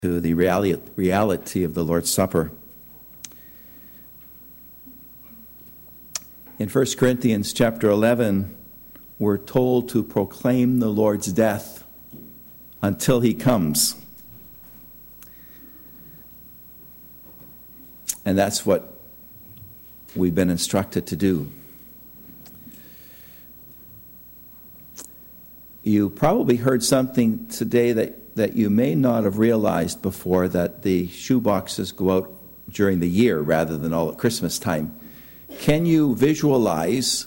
to the reality of the Lord's Supper. In 1 Corinthians chapter 11, we're told to proclaim the Lord's death until he comes. And that's what we've been instructed to do. You probably heard something today that you may not have realized before, that the shoe boxes go out during the year rather than all at Christmas time. Can you visualize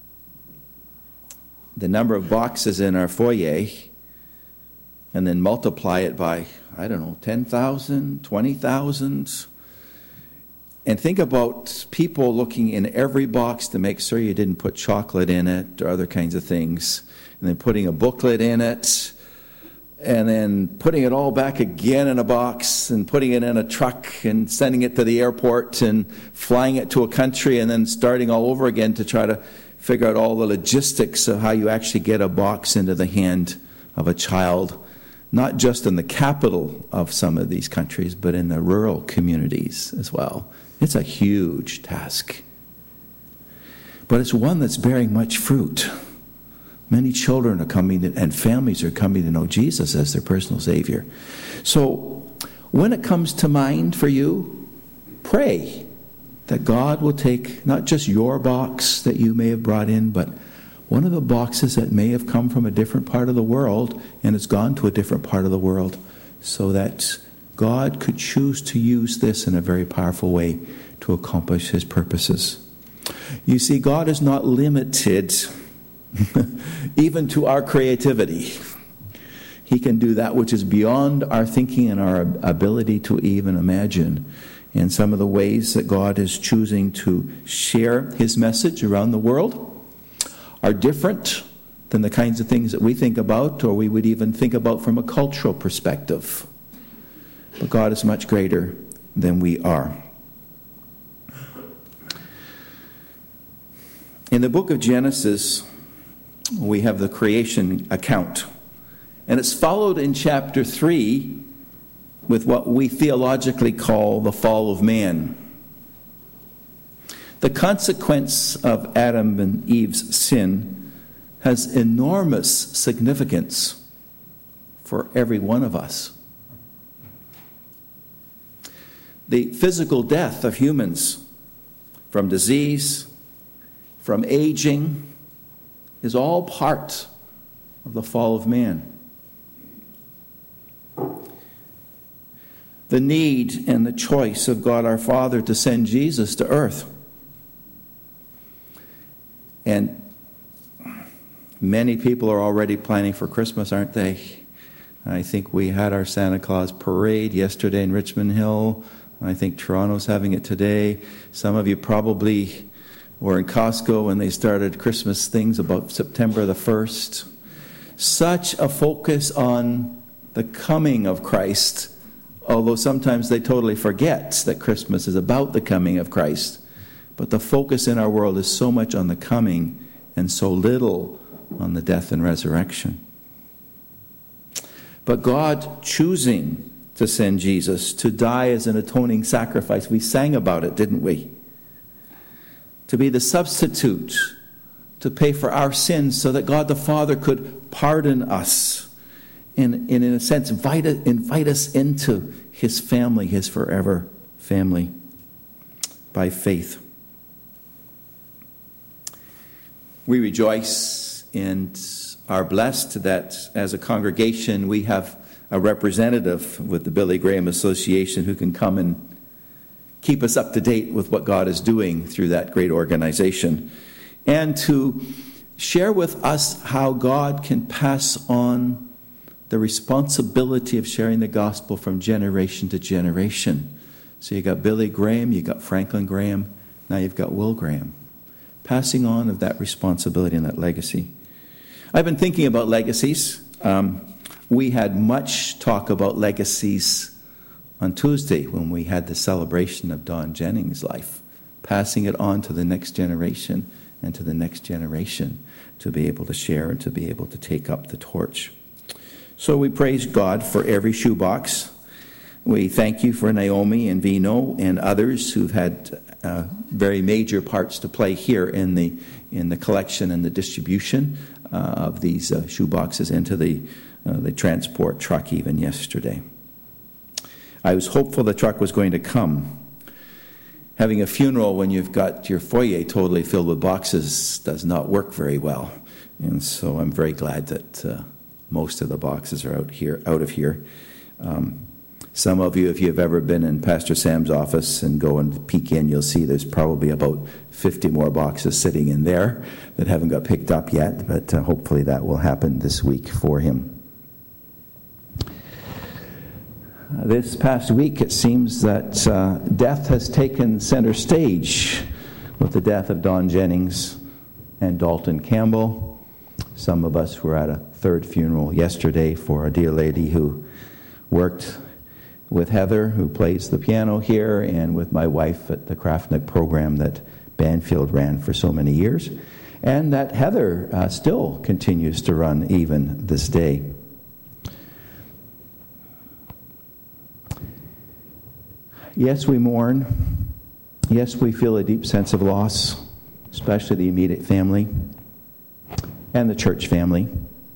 the number of boxes in our foyer and then multiply it by, 10,000, 20,000? And think about people looking in every box to make sure you didn't put chocolate in it or other kinds of things, and then putting a booklet in it, and then putting it all back again in a box and putting it in a truck and sending it to the airport and flying it to a country and then starting all over again to try to figure out all the logistics of how you actually get a box into the hand of a child, not just in the capital of some of these countries, but in the rural communities as well. It's a huge task. But it's one that's bearing much fruit. Many children are coming and families are coming to know Jesus as their personal Savior. So when it comes to mind for you, pray that God will take not just your box that you may have brought in, but one of the boxes that may have come from a different part of the world and has gone to a different part of the world, so that God could choose to use this in a very powerful way to accomplish his purposes. You see, God is not limited even to our creativity. He can do that which is beyond our thinking and our ability to even imagine. And some of the ways that God is choosing to share his message around the world are different than the kinds of things that we think about, or we would even think about from a cultural perspective. But God is much greater than we are. In the book of Genesis, we have the creation account. And it's followed in chapter 3 with what we theologically call the fall of man. The consequence of Adam and Eve's sin has enormous significance for every one of us. The physical death of humans from disease, from aging, is all part of the fall of man. The need and the choice of God our Father to send Jesus to earth. And many people are already planning for Christmas, aren't they? I think we had our Santa Claus parade yesterday in Richmond Hill. I think Toronto's having it today. Some of you probably were in Costco when they started Christmas things about September the 1st. Such a focus on the coming of Christ, although sometimes they totally forget that Christmas is about the coming of Christ. But the focus in our world is so much on the coming and so little on the death and resurrection. But God choosing to send Jesus to die as an atoning sacrifice, we sang about it, didn't we? To be the substitute, to pay for our sins so that God the Father could pardon us and in a sense invite us into his family, his forever family, by faith. We rejoice and are blessed that as a congregation we have a representative with the Billy Graham Association who can come and keep us up to date with what God is doing through that great organization, and to share with us how God can pass on the responsibility of sharing the gospel from generation to generation. So you got Billy Graham, you got Franklin Graham, now you've got Will Graham, passing on of that responsibility and that legacy. I've been thinking about legacies. We had much talk about legacies on Tuesday when we had the celebration of Don Jennings' life, passing it on to the next generation and to the next generation to be able to share and to be able to take up the torch. So we praise God for every shoebox. We thank you for Naomi and Vino and others who've had very major parts to play here in the collection and the distribution of these shoeboxes into the transport truck even yesterday. I was hopeful the truck was going to come. Having a funeral when you've got your foyer totally filled with boxes does not work very well. And so I'm very glad that most of the boxes are out of here. Some of you, if you've ever been in Pastor Sam's office and go and peek in, you'll see there's probably about 50 more boxes sitting in there that haven't got picked up yet, but hopefully that will happen this week for him. This past week, it seems that death has taken center stage with the death of Don Jennings and Dalton Campbell. Some of us were at a third funeral yesterday for a dear lady who worked with Heather, who plays the piano here, and with my wife at the Craftnick program that Banfield ran for so many years, and that Heather still continues to run even this day. Yes, we mourn. Yes, we feel a deep sense of loss, especially the immediate family and the church family.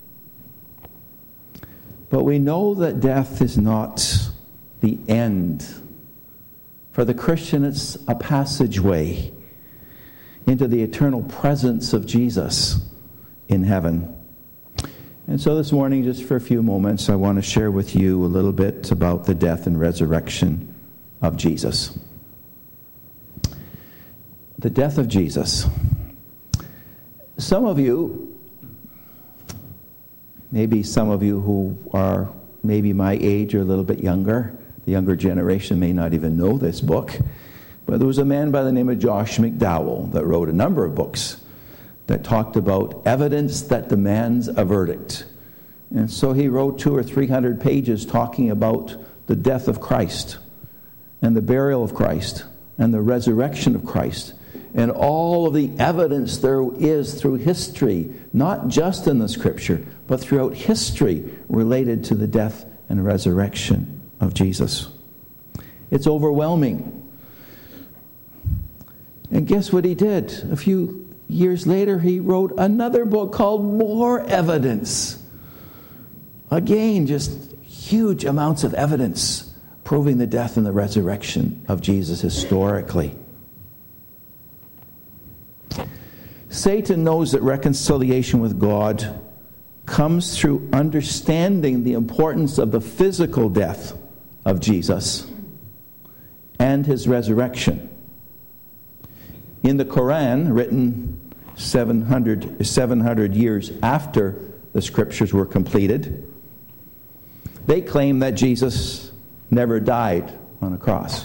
But we know that death is not the end. For the Christian, it's a passageway into the eternal presence of Jesus in heaven. And so this morning, just for a few moments, I want to share with you a little bit about the death and resurrection of Jesus. The death of Jesus. Some of you, maybe some of you who are maybe my age or a little bit younger, the younger generation may not even know this book, but there was a man by the name of Josh McDowell that wrote a number of books that talked about evidence that demands a verdict. And so he wrote 200 or 300 pages talking about the death of Christ and the burial of Christ and the resurrection of Christ and all of the evidence there is through history, not just in the Scripture, but throughout history related to the death and resurrection of Jesus. It's overwhelming. And guess what he did? A few years later, he wrote another book called More Evidence. Again, just huge amounts of evidence proving the death and the resurrection of Jesus historically. Satan knows that reconciliation with God comes through understanding the importance of the physical death of Jesus and his resurrection. In the Quran, written 700 years after the Scriptures were completed, they claim that Jesus never died on a cross.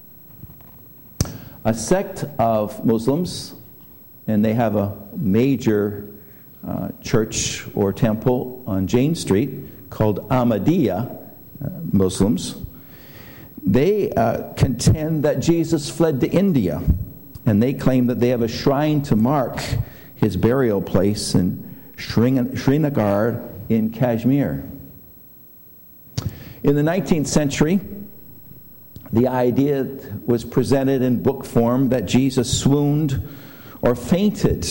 A sect of Muslims, and they have a major church or temple on Jane Street called Ahmadiyya Muslims, they contend that Jesus fled to India, and they claim that they have a shrine to mark his burial place in Srinagar in Kashmir. In the 19th century, the idea was presented in book form that Jesus swooned or fainted.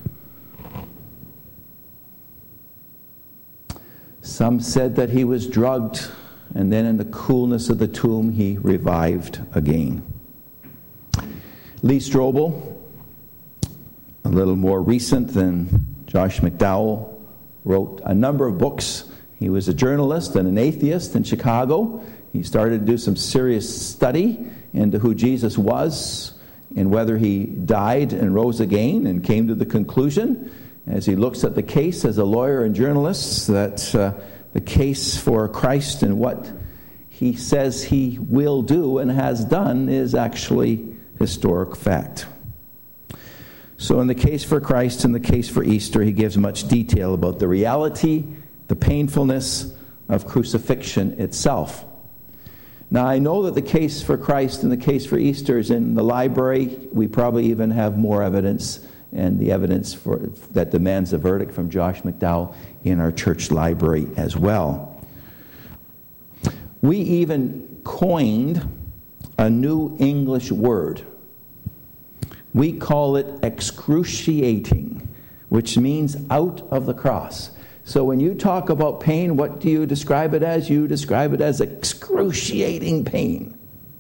Some said that he was drugged, and then in the coolness of the tomb, he revived again. Lee Strobel, a little more recent than Josh McDowell, wrote a number of books. He was a journalist and an atheist in Chicago. He started to do some serious study into who Jesus was and whether he died and rose again, and came to the conclusion, as he looks at the case as a lawyer and journalist, that the case for Christ and what he says he will do and has done is actually historic fact. So in the case for Christ and the case for Easter, he gives much detail about the reality, the painfulness of crucifixion itself. Now, I know that the case for Christ and the case for Easter is in the library. We probably even have more evidence, and the evidence that demands a verdict from Josh McDowell in our church library as well. We even coined a new English word. We call it excruciating, which means out of the cross. So when you talk about pain, what do you describe it as? You describe it as excruciating pain.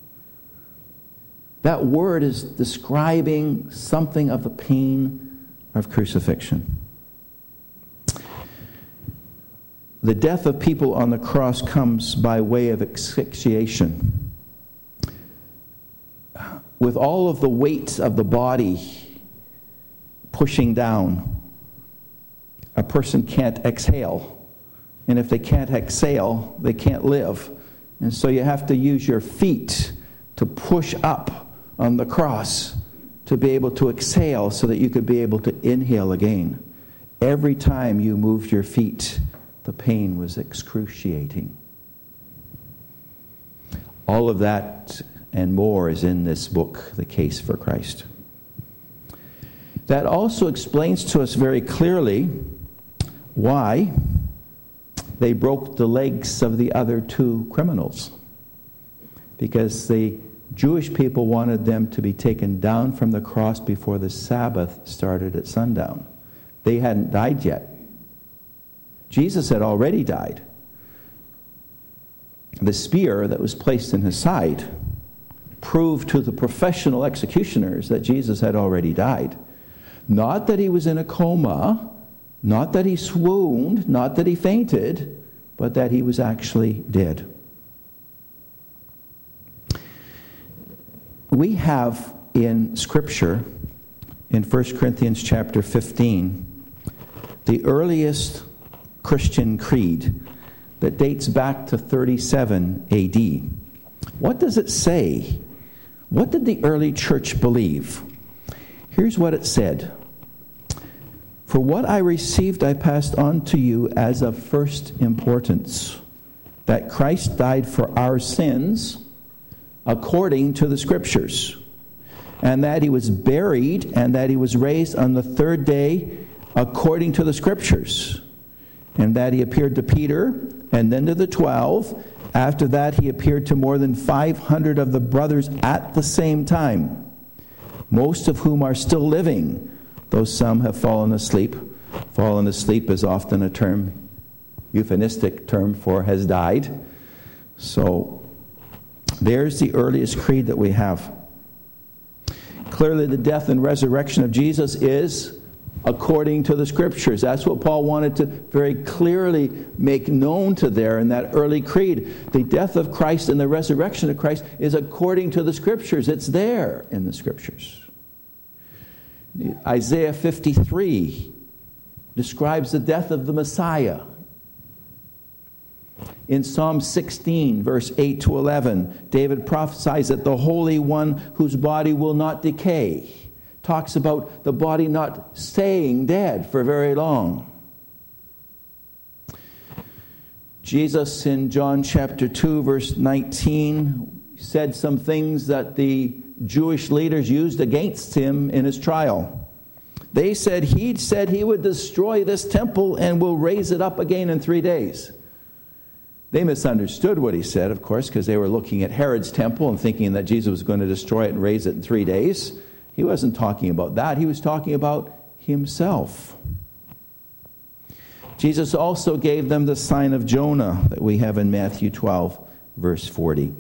That word is describing something of the pain of crucifixion. The death of people on the cross comes by way of asphyxiation. With all of the weight of the body pushing down, a person can't exhale. And if they can't exhale, they can't live. And so you have to use your feet to push up on the cross to be able to exhale so that you could be able to inhale again. Every time you moved your feet, the pain was excruciating. All of that and more is in this book, The Case for Christ. That also explains to us very clearly why they broke the legs of the other two criminals. Because the Jewish people wanted them to be taken down from the cross before the Sabbath started at sundown. They hadn't died yet. Jesus had already died. The spear that was placed in his side proved to the professional executioners that Jesus had already died. Not that he was in a coma, not that he swooned, not that he fainted, but that he was actually dead. We have in Scripture, in 1 Corinthians chapter 15, the earliest Christian creed that dates back to 37 AD. What does it say? What did the early church believe? Here's what it said. For what I received I passed on to you as of first importance, that Christ died for our sins according to the Scriptures, and that he was buried, and that he was raised on the third day according to the Scriptures, and that he appeared to Peter, and then to the 12. After that he appeared to more than 500 of the brothers at the same time, most of whom are still living, though some have fallen asleep. Fallen asleep is often a term, euphemistic term for has died. So there's the earliest creed that we have. Clearly the death and resurrection of Jesus is according to the Scriptures. That's what Paul wanted to very clearly make known to there in that early creed. The death of Christ and the resurrection of Christ is according to the Scriptures. It's there in the Scriptures. Isaiah 53 describes the death of the Messiah. In Psalm 16, verse 8 to 11, David prophesies that the Holy One whose body will not decay talks about the body not staying dead for very long. Jesus in John chapter 2, verse 19, said some things that the Jewish leaders used against him in his trial. They said he would destroy this temple and will raise it up again in 3 days. They misunderstood what he said, of course, because they were looking at Herod's temple and thinking that Jesus was going to destroy it and raise it in 3 days. He wasn't talking about that. He was talking about himself. Jesus also gave them the sign of Jonah that we have in Matthew 12, verse 40.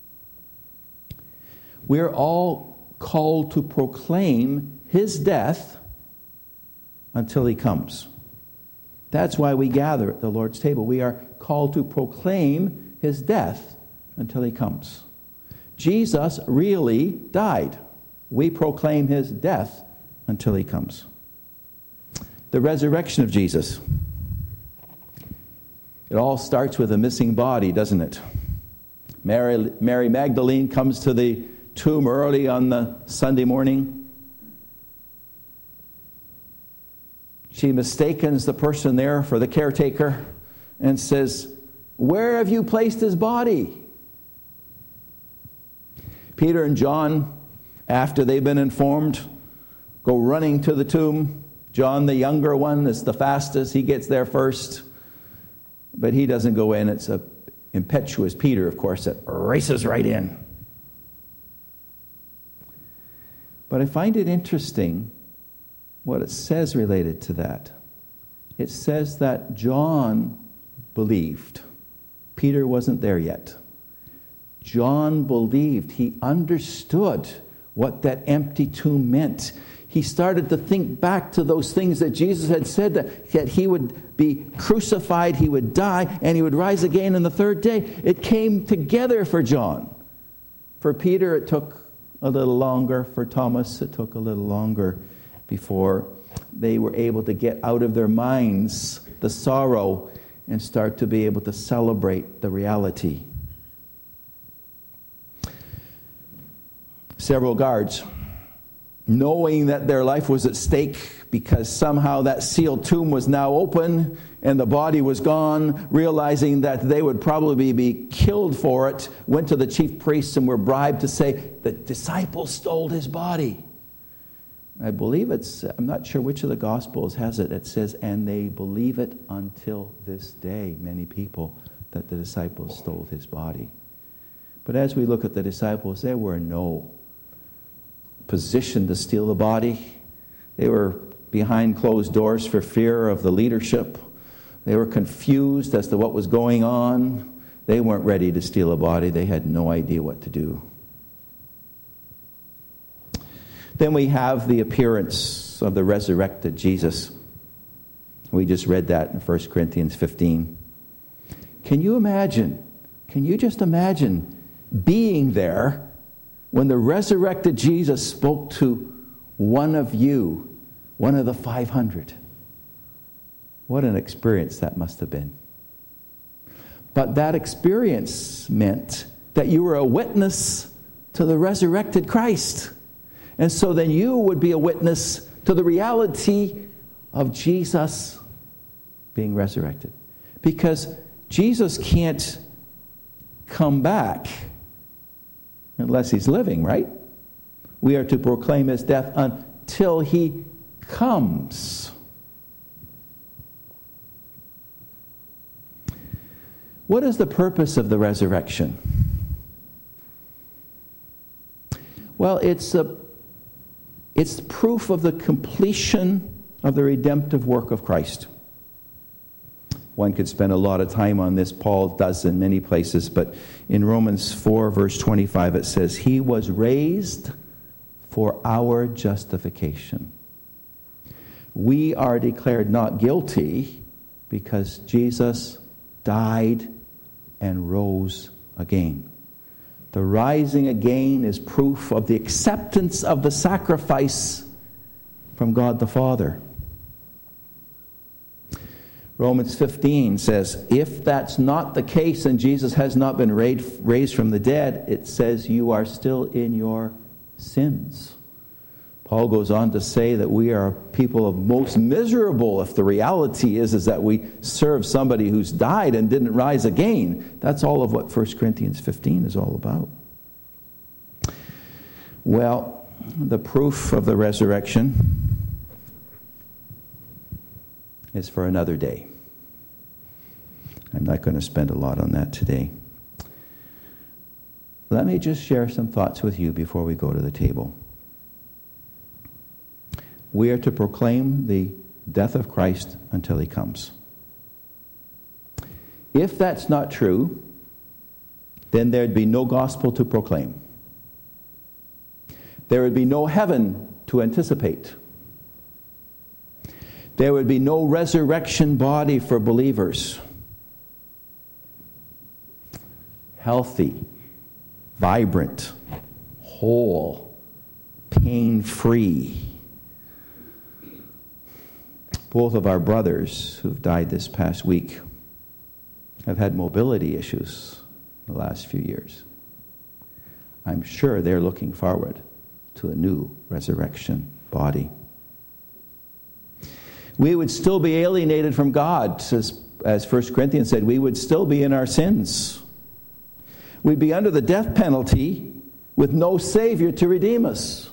We're all called to proclaim his death until he comes. That's why we gather at the Lord's table. We are called to proclaim his death until he comes. Jesus really died. We proclaim his death until he comes. The resurrection of Jesus. It all starts with a missing body, doesn't it? Mary Magdalene comes to the tomb early on the Sunday morning. She mistakes the person there for the caretaker and says, "Where have you placed his body?" Peter and John, after they've been informed, go running to the tomb. John, the younger one, is the fastest. He gets there first. But he doesn't go in. It's a impetuous Peter, of course, that races right in. But I find it interesting what it says related to that. It says that John believed. Peter wasn't there yet. John believed. He understood what that empty tomb meant. He started to think back to those things that Jesus had said, that he would be crucified, he would die, and he would rise again on the third day. It came together for John. For Peter, it took a little longer. For Thomas, it took a little longer before they were able to get out of their minds the sorrow and start to be able to celebrate the reality. Several guards, knowing that their life was at stake because somehow that sealed tomb was now open and the body was gone, realizing that they would probably be killed for it, went to the chief priests and were bribed to say, the disciples stole his body. I believe I'm not sure which of the Gospels has it. It says, and they believe it until this day, many people, that the disciples stole his body. But as we look at the disciples, there were no position to steal the body. They were behind closed doors for fear of the leadership. They were confused as to what was going on. They weren't ready to steal a body. They had no idea what to do. Then we have the appearance of the resurrected Jesus. We just read that in 1 Corinthians 15. Can you just imagine being there when the resurrected Jesus spoke to one of you, one of the 500? What an experience that must have been. But that experience meant that you were a witness to the resurrected Christ. And so then you would be a witness to the reality of Jesus being resurrected. Because Jesus can't come back unless he's living, right? We are to proclaim his death until he comes. What is the purpose of the resurrection? Well, it's proof of the completion of the redemptive work of Christ. One could spend a lot of time on this. Paul does in many places, but in Romans 4, verse 25, it says, he was raised for our justification. We are declared not guilty because Jesus died and rose again. The rising again is proof of the acceptance of the sacrifice from God the Father. Romans 15 says, if that's not the case and Jesus has not been raised from the dead, it says you are still in your sins. Paul goes on to say that we are people of most miserable if the reality is that we serve somebody who's died and didn't rise again. That's all of what 1 Corinthians 15 is all about. Well, the proof of the resurrection is for another day. I'm not going to spend a lot on that today. Let me just share some thoughts with you before we go to the table. We are to proclaim the death of Christ until he comes. If that's not true, then there'd be no gospel to proclaim. There would be no heaven to anticipate. There would be no resurrection body for believers. Healthy, vibrant, whole, pain-free. Both of our brothers who've died this past week have had mobility issues the last few years. I'm sure they're looking forward to a new resurrection body. We would still be alienated from God, as 1 Corinthians said. We would still be in our sins. We'd be under the death penalty with no Savior to redeem us.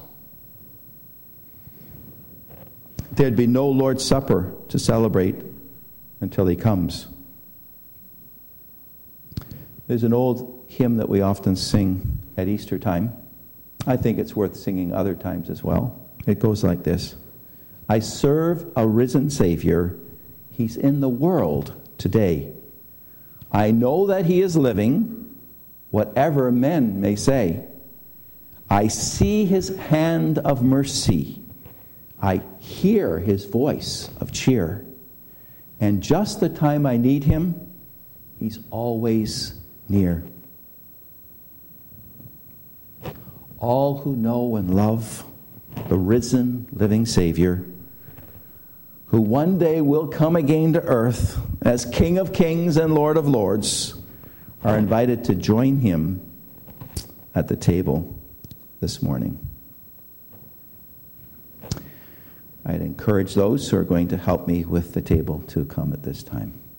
There'd be no Lord's Supper to celebrate until he comes. There's an old hymn that we often sing at Easter time. I think it's worth singing other times as well. It goes like this. I serve a risen Savior. He's in the world today. I know that he is living, whatever men may say. I see his hand of mercy. I hear his voice of cheer. And just the time I need him, he's always near. All who know and love the risen, living Savior, who one day will come again to earth as King of Kings and Lord of Lords, are invited to join him at the table this morning. I'd encourage those who are going to help me with the table to come at this time.